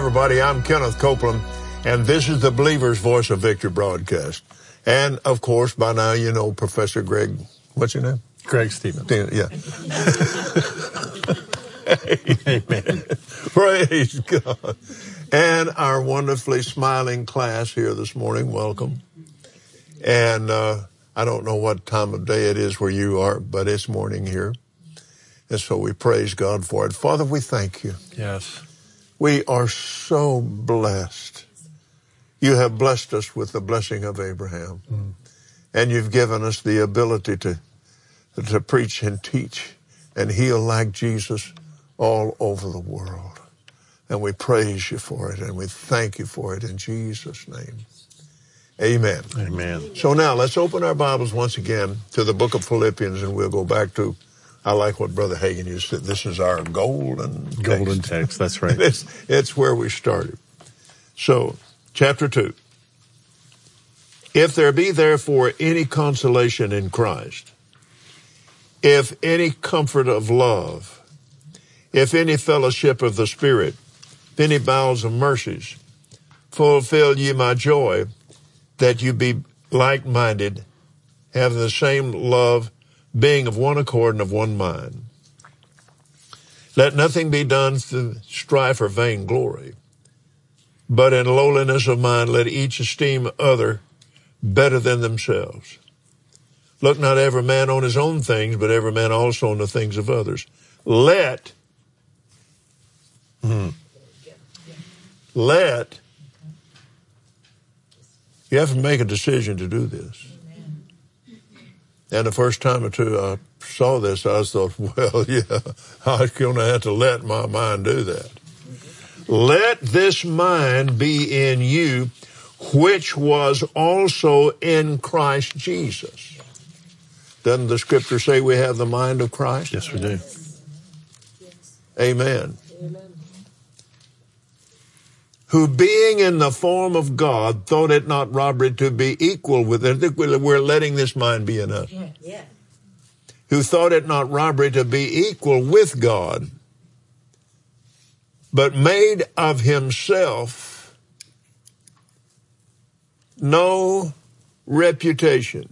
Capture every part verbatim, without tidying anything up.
everybody. I'm Kenneth Copeland, and this is the Believer's Voice of Victory broadcast. And, of course, by now you know Professor Greg, what's your name? Greg Stevens. Yeah. Amen. Praise God. And our wonderfully smiling class here this morning, welcome. And uh, I don't know what time of day it is where you are, but it's morning here. And so we praise God for it. Father, we thank you. Yes. We are so blessed. You have blessed us with the blessing of Abraham. Mm. And you've given us the ability to, to preach and teach and heal like Jesus all over the world. And we praise you for it, and we thank you for it in Jesus' name. Amen. Amen. So now let's open our Bibles once again to the book of Philippians, and we'll go back to, I like what Brother Hagin used to say, this is our golden text. Golden text, that's right. It's, it's where we started. So, chapter two. If there be therefore any consolation in Christ, if any comfort of love, if any fellowship of the Spirit, if any bowels of mercies, fulfill ye my joy, that you be like-minded, having the same love, being of one accord and of one mind. Let nothing be done through strife or vainglory, but in lowliness of mind let each esteem other better than themselves. Look not every man on his own things, but every man also on the things of others. Let, hmm, let, you have to make a decision to do this. And the first time or two I saw this, I thought, well, yeah, I'm going to have to let my mind do that. Let this mind be in you, which was also in Christ Jesus. Doesn't the scripture say we have the mind of Christ? Yes, we do. Amen. Amen. Who being in the form of God, thought it not robbery to be equal with it. I think we're letting this mind be in us. Yeah, yeah. Who thought it not robbery to be equal with God, but made of himself no reputation.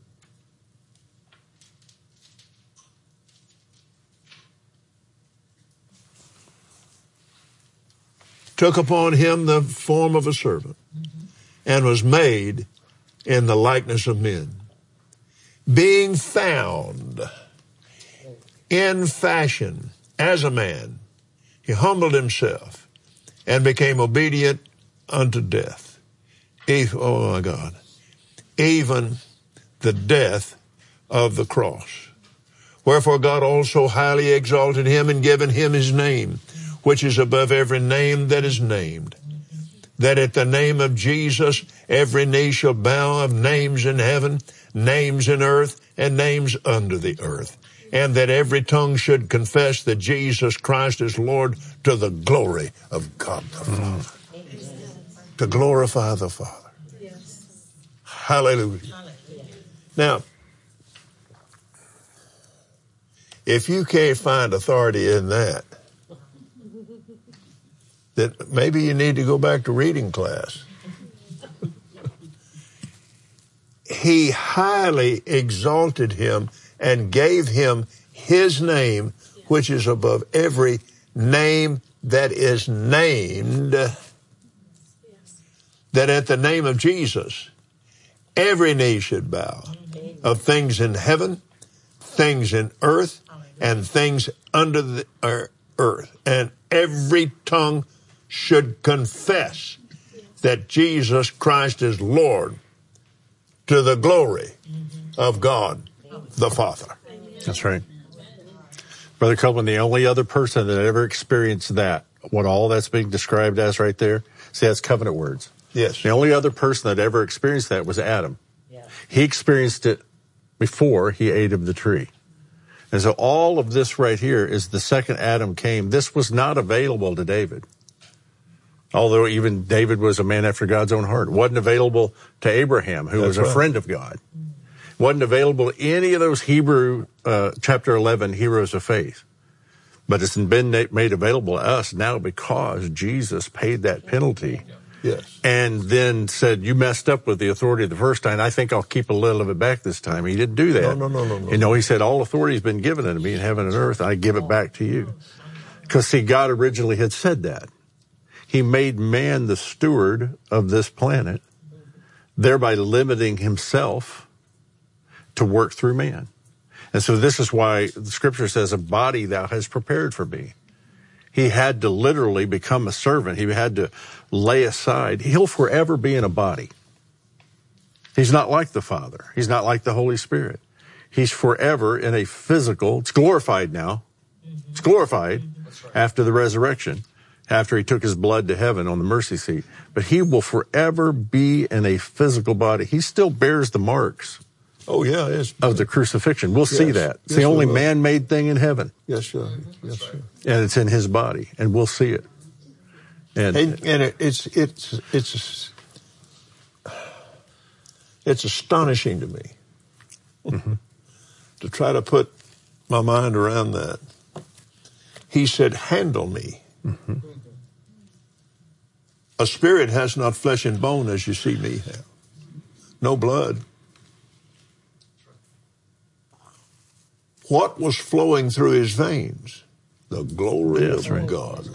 Took upon him the form of a servant, mm-hmm. and was made in the likeness of men. Being found in fashion as a man, he humbled himself and became obedient unto death. Even, oh my God, even the death of the cross. Wherefore God also highly exalted him and given him his name, which is above every name that is named, that at the name of Jesus every knee shall bow, of names in heaven, names in earth, and names under the earth, and that every tongue should confess that Jesus Christ is Lord, to the glory of God the Father. Mm. To glorify the Father. Yes. Hallelujah. Hallelujah. Now, if you can't find authority in that, that maybe you need to go back to reading class. He highly exalted him and gave him his name, which is above every name that is named, that at the name of Jesus, every knee should bow, of things in heaven, things in earth, and things under the earth, and every tongue should confess that Jesus Christ is Lord, to the glory of God the Father. That's right. Brother Copeland, the only other person that ever experienced that, what all that's being described as right there, see, that's covenant words. Yes. The only other person that ever experienced that was Adam. Yeah. He experienced it before he ate of the tree. And so all of this right here is the second Adam came. This was not available to David. Although even David was a man after God's own heart. It wasn't available to Abraham, who That's was a right. friend of God. It wasn't available to any of those Hebrew, uh, chapter eleven, heroes of faith. But it's been made available to us now because Jesus paid that penalty. Yes. And then said, you messed up with the authority the first time. I think I'll keep a little of it back this time. He didn't do that. No, no, no, no, no. You know, he said, all authority has been given unto me in heaven and earth. I give it back to you. Because, see, God originally had said that. He made man the steward of this planet, thereby limiting himself to work through man. And so this is why the scripture says, a body thou hast prepared for me. He had to literally become a servant. He had to lay aside. He'll forever be in a body. He's not like the Father. He's not like the Holy Spirit. He's forever in a physical, it's glorified now. It's glorified after the resurrection, after he took his blood to heaven on the mercy seat. But he will forever be in a physical body. He still bears the marks. Oh, yeah, it's, of the crucifixion. We'll yes. see that. It's yes, the only man-made thing in heaven. Yes, sir. Yes, sir. And it's in his body, and we'll see it. And, and, and it, it's it's it's it's astonishing to me mm-hmm. to try to put my mind around that. He said, "Handle me." Mm-hmm. A spirit has not flesh and bone as you see me have, no blood. What was flowing through his veins? The glory That's of right. God.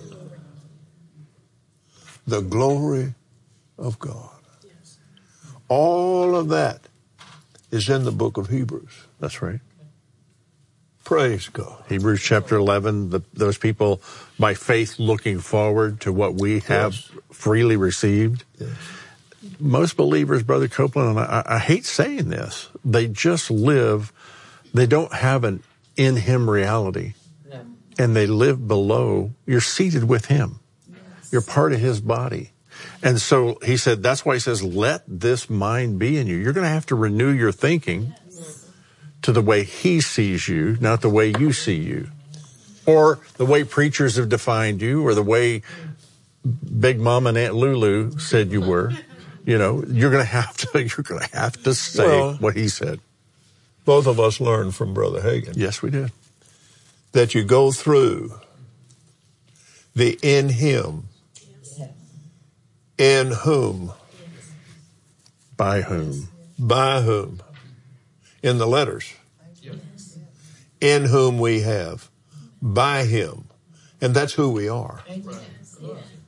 The glory of God. All of that is in the book of Hebrews. That's right. Praise God. Hebrews chapter eleven, the, those people by faith looking forward to what we have yes. freely received. Yes. Most believers, Brother Copeland, and I, I hate saying this, they just live, they don't have an in him reality. No. And they live below. You're seated with him. Yes. You're part of his body. And so he said, that's why he says, let this mind be in you. You're going to have to renew your thinking yes. to the way he sees you, not the way you see you. Or the way preachers have defined you, or the way Big Mom and Aunt Lulu said you were. You know, you're going to have to, you're going to have to say well, what he said. Both of us learned from Brother Hagin. Yes, we did. That you go through the in him, yes. in whom, yes. by whom, by whom, in the letters, yes. in whom we have, by him, and that's who we are. Yes.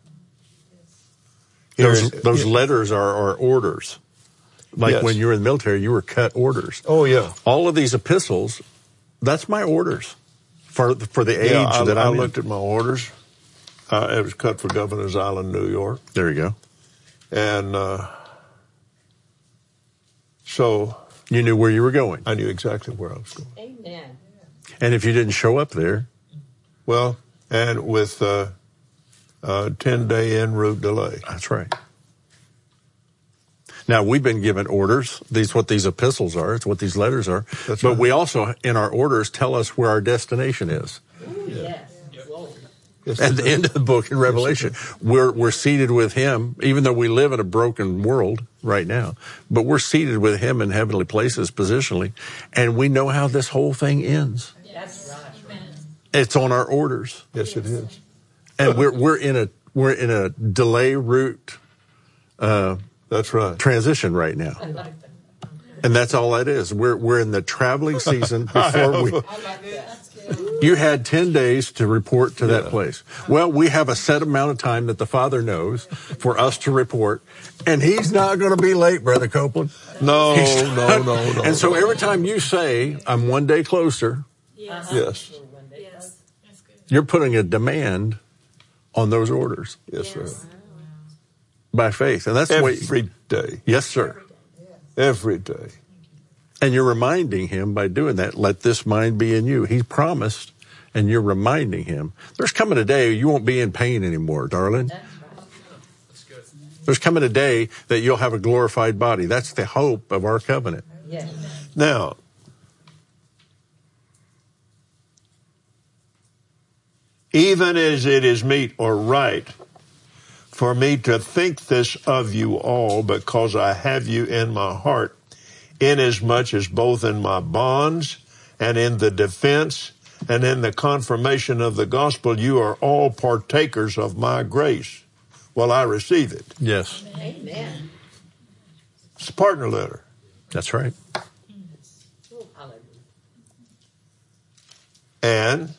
Those, those letters are, are orders. Like yes. when you were in the military, you were cut orders. Oh, yeah. All of these epistles, that's my orders for for the age yeah, I, that I'm I looked in. at my orders. Uh, it was cut for Governor's Island, New York. There you go. And uh, so... You knew where you were going. I knew exactly where I was going. Amen. And if you didn't show up there... Well, and with a uh, uh, ten-day en route delay. That's right. Now, we've been given orders. These what these epistles are. It's what these letters are. That's but right. we also, in our orders, tell us where our destination is. Ooh, yes. Yes, At the end of the book in Revelation, yes, we're we're seated with him, even though we live in a broken world right now. But we're seated with him in heavenly places positionally, and we know how this whole thing ends. That's right. It's on our orders. Yes, it is. And we're we're in a we're in a delay route. Uh, That's right. Transition right now. And that's all that is. We're we're in the traveling season before we. You had ten days to report to that yeah. place. Well, we have a set amount of time that the Father knows for us to report, and he's not going to be late, Brother Copeland. No, no, no, no. And so every time you say, I'm one day closer, yes, yes. yes. you're putting a demand on those orders. Yes, sir. By faith. And that's every the way, day. Yes, sir. Every day. And you're reminding him by doing that, let this mind be in you. He promised, and you're reminding him. There's coming a day you won't be in pain anymore, darling. There's coming a day that you'll have a glorified body. That's the hope of our covenant. Yes. Now, even as it is meet or right for me to think this of you all, because I have you in my heart, inasmuch as both in my bonds and in the defense And in the confirmation of the gospel, you are all partakers of my grace. Well, I receive it. Yes. Amen. It's a partner letter. That's right. Oh, hallelujah. And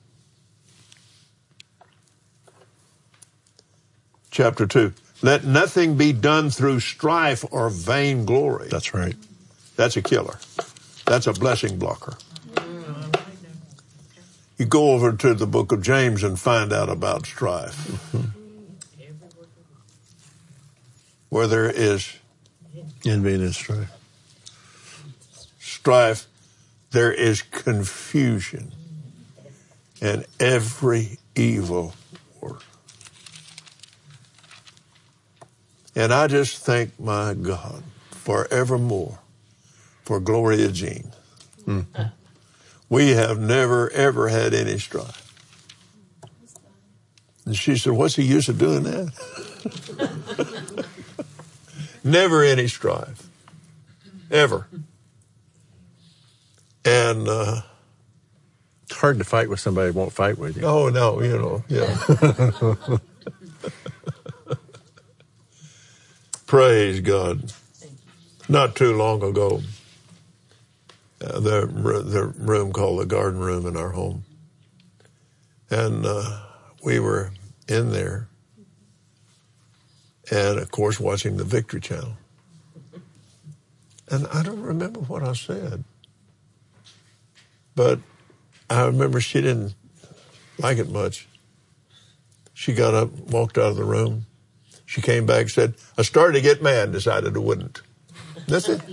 chapter two, let nothing be done through strife or vainglory. That's right. That's a killer. That's a blessing blocker. You go over to the book of James and find out about strife. Mm-hmm. Where there is envy and strife. Strife, there is confusion and every evil work. And I just thank my God forevermore for Gloria Jean. Mm. We have never, ever had any strife. And she said, what's the use of doing that? Never any strife. Ever. And uh, it's hard to fight with somebody who won't fight with you. Oh, no, you know, yeah. Praise God. Not too long ago, uh, the, the room called the garden room in our home. And uh, we were in there. And, of course, watching the Victory Channel. And I don't remember what I said. But I remember she didn't like it much. She got up, walked out of the room. She came back and said, I started to get mad and decided I wouldn't. That's it.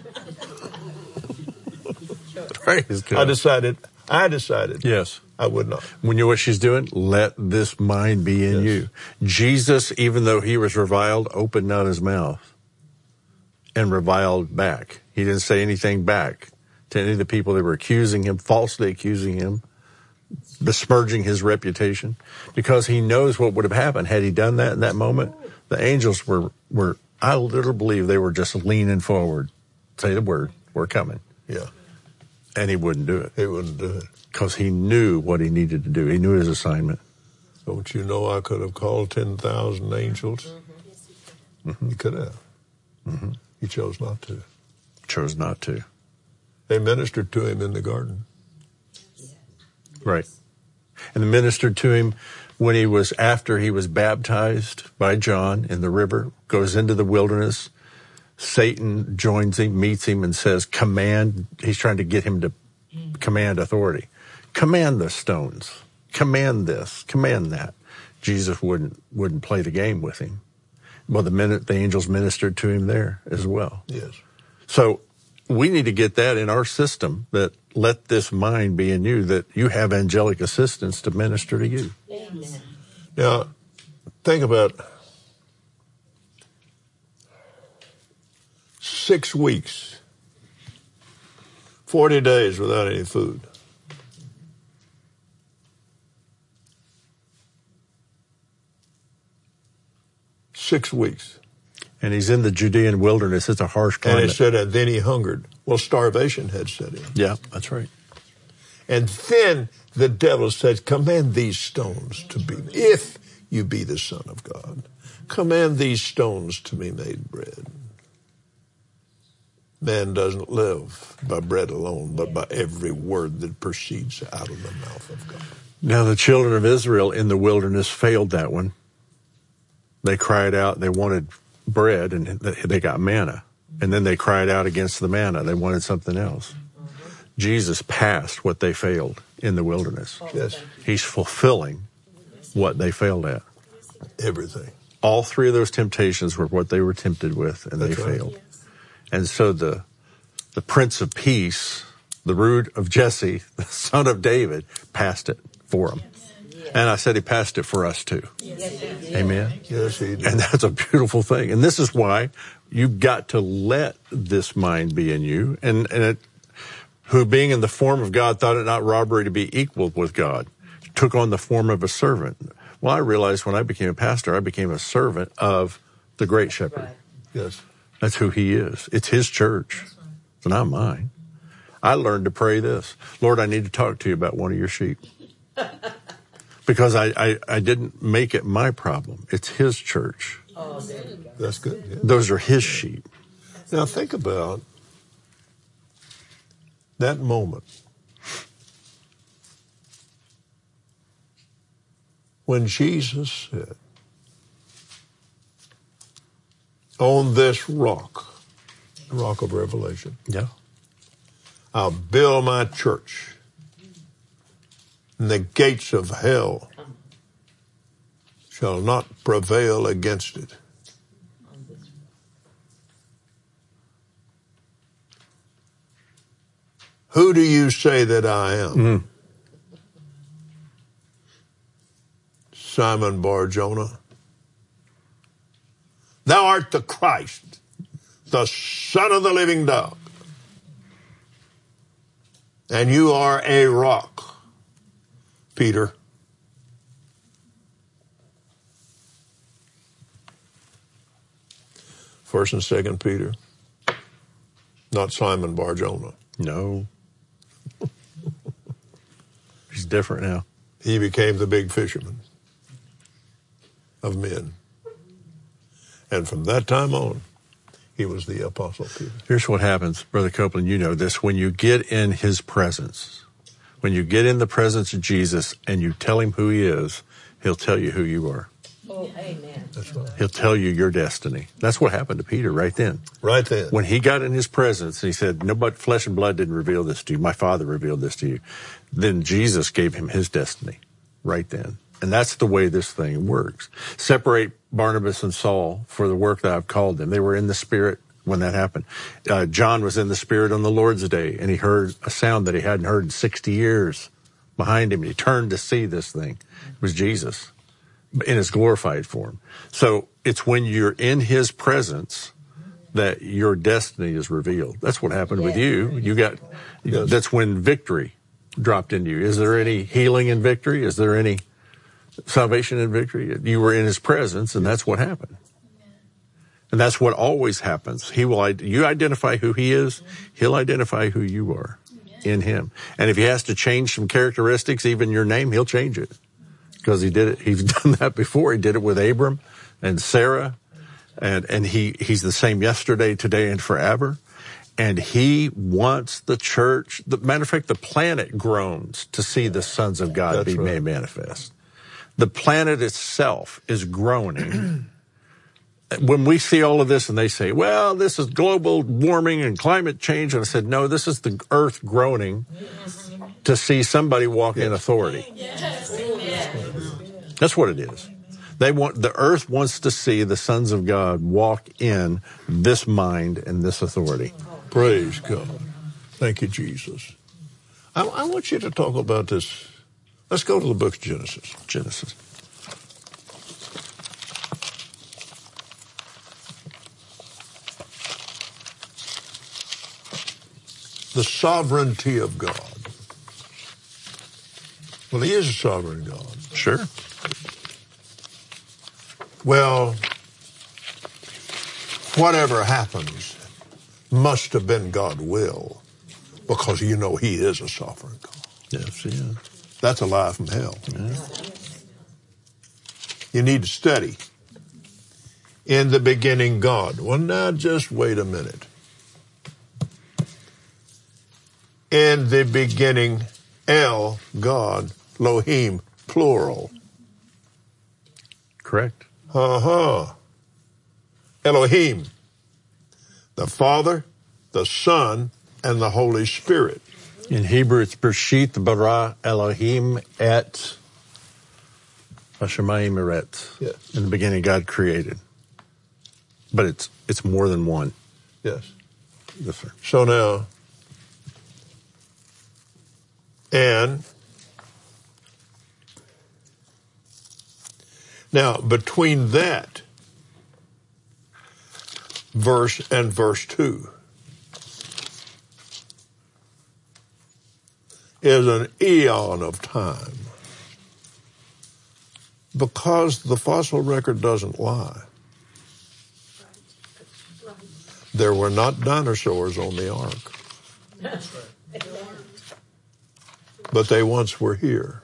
Praise God. I decided, I decided. Yes. I would not. When you know what she's doing? Let this mind be in Yes. you. Jesus, even though he was reviled, opened not his mouth and reviled back. He didn't say anything back to any of the people that were accusing him, falsely accusing him, besmirching his reputation, because he knows what would have happened had he done that in that moment. The angels were, were I literally believe they were just leaning forward. Say the word, we're coming. Yeah. And he wouldn't do it. He wouldn't do it. Because he knew what he needed to do. He knew his assignment. Don't you know I could have called ten thousand angels? Mm-hmm. He could have. Mm-hmm. He chose not to. Chose not to. They ministered to him in the garden. Right. And they ministered to him when he was, after he was baptized by John in the river, goes into the wilderness. Satan joins him, meets him, and says, command. He's trying to get him to command authority. Command the stones. Command this. Command that. Jesus wouldn't wouldn't play the game with him. Well, the minute the angels ministered to him there as well. Yes. So we need to get that in our system, that let this mind be in you, that you have angelic assistance to minister to you. Amen. Now, think about six weeks, forty days without any food. Six weeks. And he's in the Judean wilderness. It's a harsh climate. And it said, and then he hungered. Well, starvation had set in. Yeah, that's right. And then the devil said, command these stones to be, if you be the Son of God, command these stones to be made bread. Man doesn't live by bread alone, but by every word that proceeds out of the mouth of God. Now, the children of Israel in the wilderness failed that one. They cried out, they wanted bread, and they got manna. And then they cried out against the manna. They wanted something else. Jesus passed what they failed in the wilderness. Yes. He's fulfilling what they failed at. Everything. All three of those temptations were what they were tempted with, and That's they right. failed. And so the the Prince of Peace, the root of Jesse, the son of David, passed it for them. And I said he passed it for us too. Yes, Amen. Yes, he did. And that's a beautiful thing. And this is why you've got to let this mind be in you. And, and it, who being in the form of God thought it not robbery to be equal with God, took on the form of a servant. Well, I realized when I became a pastor, I became a servant of the great shepherd. Right. Yes. That's who he is. It's his church. It's not mine. I learned to pray this. Lord, I need to talk to you about one of your sheep. Because I, I, I didn't make it my problem. It's his church. Oh, there you go. That's good. Yeah. Those are his sheep. Now think about that moment when Jesus said, on this rock, the rock of Revelation, Yeah. I'll build my church, and the gates of hell shall not prevail against it. Who do you say that I am? Mm. Simon Bar-Jonah. Thou art the Christ, the Son of the living God. And you are a rock, Peter. First and Second Peter, not Simon Bar-Jonah. No. He's different now. He became the big fisherman of men. And from that time on, he was the Apostle Peter. Here's what happens, Brother Copeland, you know this. When you get in his presence, when you get in the presence of Jesus and you tell him who he is, he'll tell you who you are. Oh, amen. That's right. He'll tell you your destiny. That's what happened to Peter right then. Right then. When he got in his presence, he said, no, but flesh and blood didn't reveal this to you. My Father revealed this to you. Then Jesus gave him his destiny right then. And that's the way this thing works. Separate Barnabas and Saul for the work that I've called them. They were in the Spirit when that happened. Uh, John was in the Spirit on the Lord's Day, and he heard a sound that he hadn't heard in sixty years behind him. And he turned to see this thing. It was Jesus in his glorified form. So it's when you're in his presence that your destiny is revealed. That's what happened with you. You got, Yes. That's when victory dropped into you. Is there any healing in victory? Is there any salvation in victory? You were in his presence, and that's what happened. And that's what always happens. He will, you identify who he is, he'll identify who you are in him. And if he has to change some characteristics, even your name, he'll change it. Because he did it, he's done that before. He did it with Abram and Sarah. And, and he, he's the same yesterday, today, and forever. And he wants the church, the matter of fact, the planet groans to see the sons of God That's be right. made manifest. The planet itself is groaning. When we see all of this and they say, well, this is global warming and climate change, and I said, no, this is the earth groaning to see somebody walk in authority. That's what it is. They want, the earth wants to see the sons of God walk in this mind and this authority. Praise God. Thank you, Jesus. I, I want you to talk about this. Let's go to the book of Genesis. Genesis. The sovereignty of God. Well, he is a sovereign God. Sure. Well, whatever happens must have been God's will, because you know he is a sovereign God. Yes, yeah. That's a lie from hell. Yeah. You need to study. In the beginning, God. Well, now just wait a minute. In the beginning, El, God, Elohim, plural. Correct. Uh-huh. Elohim, the Father, the Son, and the Holy Spirit. In Hebrew, it's Bereshit bara Elohim et Hashemayim eret. Yes. In the beginning, God created. But it's it's more than one. Yes. Yes, sir. So now, and now between that verse and verse two is an eon of time, because the fossil record doesn't lie. There were not dinosaurs on the ark. But they once were here.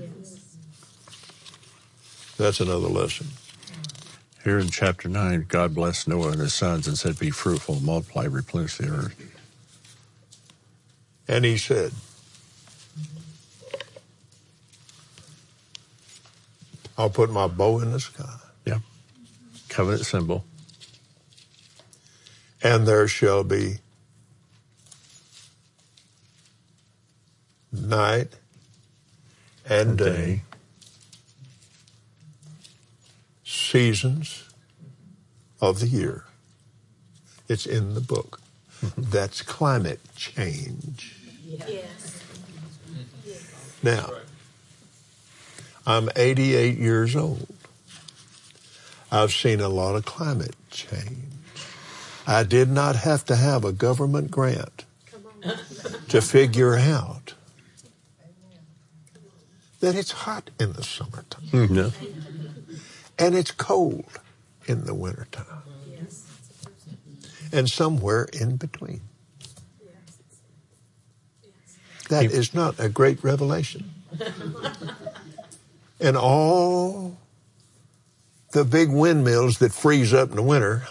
That's another lesson. Here in chapter nine, God blessed Noah and his sons and said, be fruitful, multiply, replenish the earth. And he said, I'll put my bow in the sky. Yeah. Covenant symbol. And there shall be night and day, day, seasons of the year. It's in the book. That's climate change. Yes. Now, I'm eighty-eight years old. I've seen a lot of climate change. I did not have to have a government grant to figure out that it's hot in the summertime. Mm-hmm. And it's cold in the wintertime. And somewhere in between. That is not a great revelation. And all the big windmills that freeze up in the winter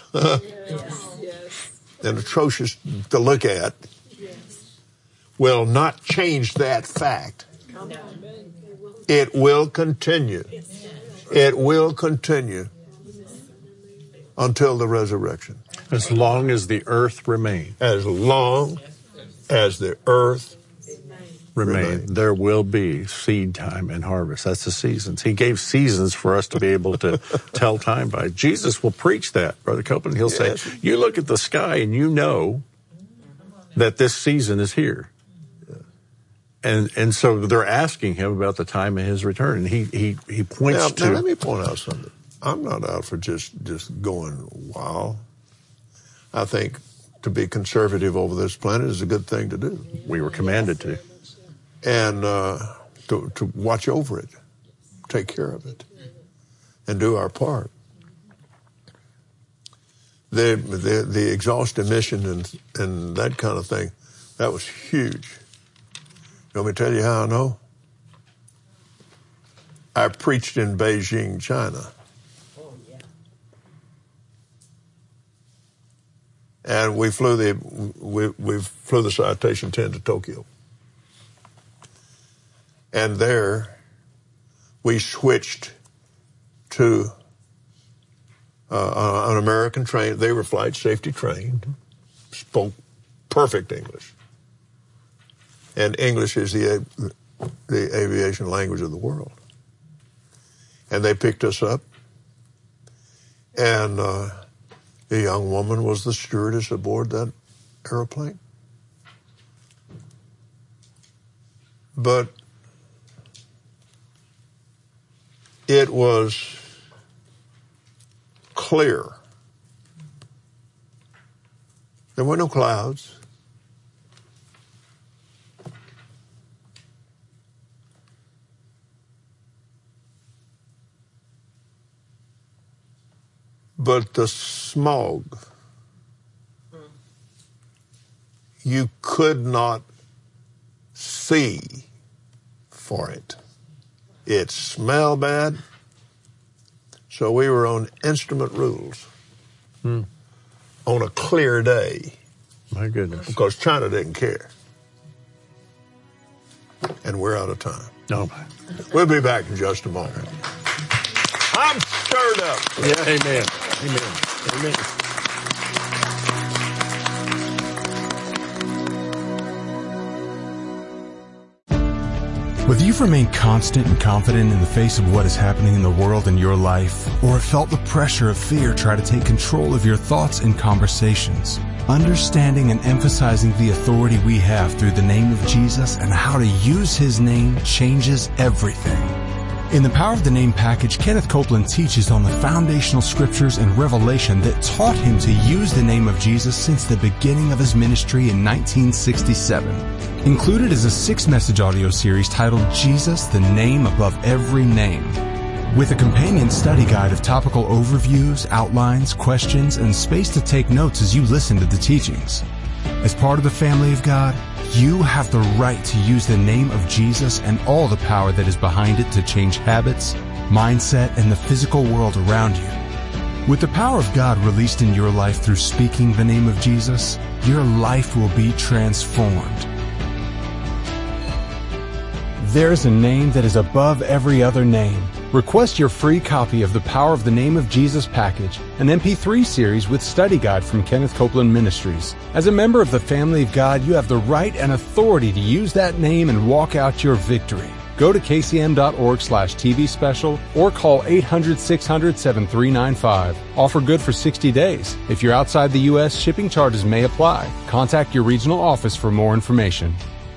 and atrocious to look at will not change that fact. It will continue. It will continue until the resurrection. As long as the earth remains. As long as the earth remain, remains. There will be seed time and harvest. That's the seasons. He gave seasons for us to be able to tell time by. Jesus will preach that, Brother Copeland. He'll Yes. say, you look at the sky and you know that this season is here. And and so they're asking him about the time of his return. And he, he, he points now, to... Now, let me point out something. I'm not out for just, just going wild. I think to be conservative over this planet is a good thing to do. We were commanded to. And uh, to, to watch over it, take care of it, and do our part. The the, the exhaust emission and, and that kind of thing, that was huge. You want me to tell you how I know? I preached in Beijing, China. Oh, yeah. And we flew the we, we flew the Citation ten to Tokyo. And there we switched to uh, an American train. They were flight safety trained, spoke perfect English. And English is the the aviation language of the world. And they picked us up, and uh, the young woman was the stewardess aboard that airplane. But it was clear. There were no clouds. But the smog, you could not see for it. It smelled bad. So we were on instrument rules hmm. on a clear day. My goodness. Because China didn't care. And we're out of time. No. We'll be back in just a moment. I'm stirred up. Yeah, amen. Amen. Amen. Whether you've remained constant and confident in the face of what is happening in the world and your life, or have felt the pressure of fear try to take control of your thoughts and conversations, understanding and emphasizing the authority we have through the name of Jesus and how to use His name changes everything. In the Power of the Name package, Kenneth Copeland teaches on the foundational scriptures and revelation that taught him to use the name of Jesus since the beginning of his ministry in nineteen sixty-seven. Included is a six-message audio series titled Jesus, the Name Above Every Name, with a companion study guide of topical overviews, outlines, questions, and space to take notes as you listen to the teachings. As part of the family of God, you have the right to use the name of Jesus and all the power that is behind it to change habits, mindset, and the physical world around you. With the power of God released in your life through speaking the name of Jesus, your life will be transformed. There's a name that is above every other name. Request your free copy of the Power of the Name of Jesus package, an M P three series with study guide from Kenneth Copeland Ministries. As a member of the family of God, you have the right and authority to use that name and walk out your victory. Go to kcm.org slash TV special or call eight hundred, six hundred, seven three nine five. Offer good for sixty days. If you're outside the U S, shipping charges may apply. Contact your regional office for more information.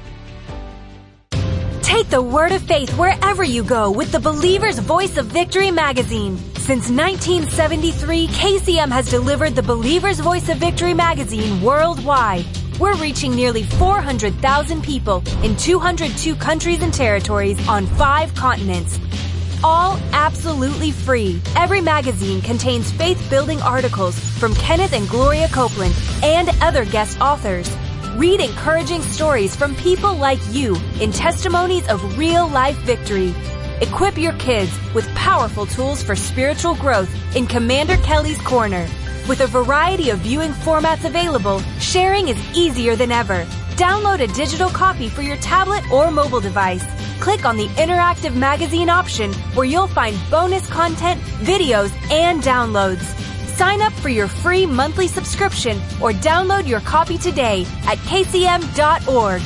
Take the word of faith wherever you go with the Believer's Voice of Victory magazine. Since nineteen seventy-three, K C M has delivered the Believer's Voice of Victory magazine worldwide. We're reaching nearly four hundred thousand people in two hundred two countries and territories on five continents. All absolutely free. Every magazine contains faith-building articles from Kenneth and Gloria Copeland and other guest authors. Read encouraging stories from people like you in testimonies of real-life victory. Equip your kids with powerful tools for spiritual growth in Commander Kelly's Corner. With a variety of viewing formats available, sharing is easier than ever. Download a digital copy for your tablet or mobile device. Click on the interactive magazine option where you'll find bonus content, videos, and downloads. Sign up for your free monthly subscription or download your copy today at k c m dot org.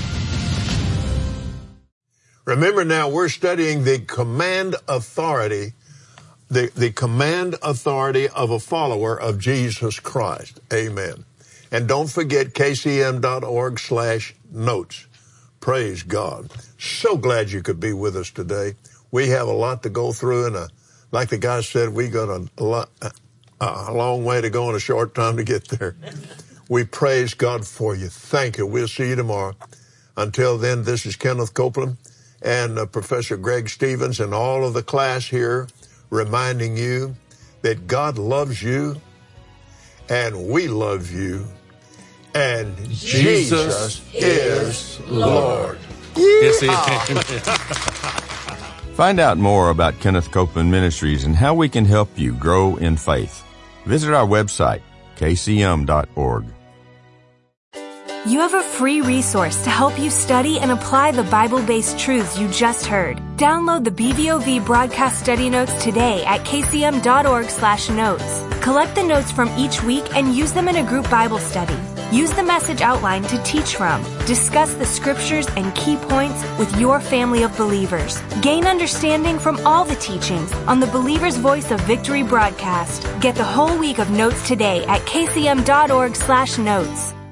Remember now, we're studying the command authority, the, the command authority of a follower of Jesus Christ. Amen. And don't forget kcm.org slash notes. Praise God. So glad you could be with us today. We have a lot to go through, and a, like the guy said, we got a, a lot... a long way to go in a short time to get there. We praise God for you. Thank you. We'll see you tomorrow. Until then, this is Kenneth Copeland and uh, Professor Greg Stevens and all of the class here reminding you that God loves you and we love you and Jesus, Jesus is Lord. Yes, he is. Find out more about Kenneth Copeland Ministries and how we can help you grow in faith. Visit our website, k c m dot org. You have a free resource to help you study and apply the Bible-based truths you just heard. Download the B V O V broadcast study notes today at k c m dot org slash notes. Collect the notes from each week and use them in a group Bible study. Use the message outline to teach from. Discuss the scriptures and key points with your family of believers. Gain understanding from all the teachings on the Believer's Voice of Victory broadcast. Get the whole week of notes today at k c m dot org slash notes.